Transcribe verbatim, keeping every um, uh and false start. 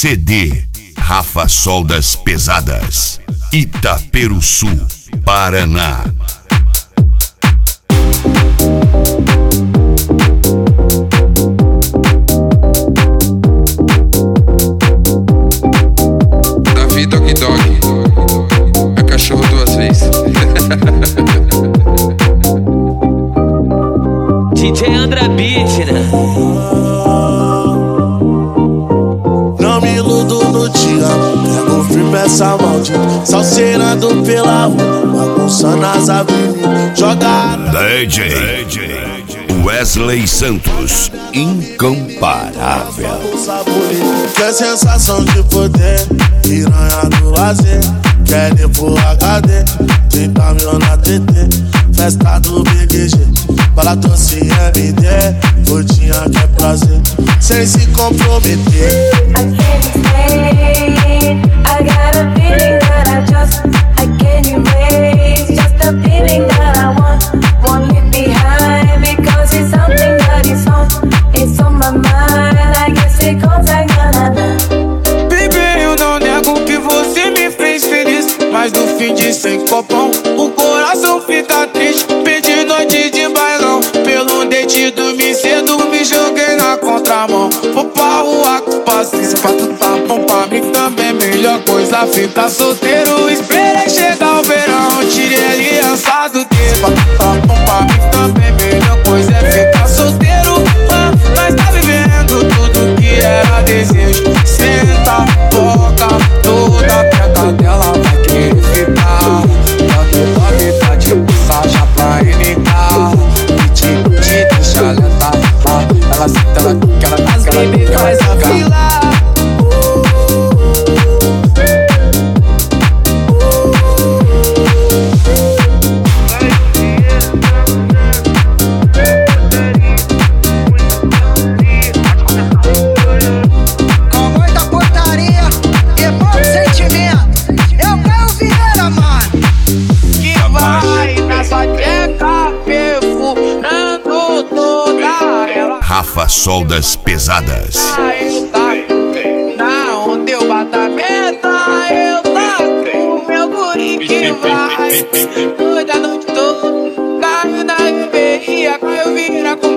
C D Rafa Soldas Pesadas, Itaperuçu, Paraná. Davi Dog Dog, é cachorro duas vezes. D J Andra Beat, né? Não me iludo no dia, pego firme essa maldita, salseirando pela rua, bagunçando as avenidas, joga D J Wesley Santos, incomparável. Que sensação de poder, piranha do lazer, quer ir pro H D, trinta mil na T T, festa do B G G, bala doce M D, gordinha que é prazer, sem se comprometer. I can't explain, I got a feeling that I just, I can't erase, just a feeling that I want, won't leave behind, because it's something that is on, it's on my mind, I guess it goes like na-na-na. Baby, eu não nego que você me fez feliz, mas no fim de sem copão, o coração fica triste, perdi noite de bailão, pelo dente dormi cedo, me joguei na contramão, vou pra rua com paciência, pra tu tá bom pra mim também, melhor coisa ficar solteiro, esperei chegar o verão, tirei aliança do dedo, pra tu tá bom pra mim também, melhor coisa é ficar solteiro, ah, mas tá vivendo tudo que era desejo, senta, boca, toda a peca dela vai querer ficar, tanto top tá de passagem pra N K, e te, te deixa lenta, ela senta, ela quer, ela quer, ela quer, ela quer, ela quer. Rafa Soldas Pesadas. Na onde eu bato a meta, eu taco meu guri que vai. Toda noite toda, caiu na reveria, caiu vira com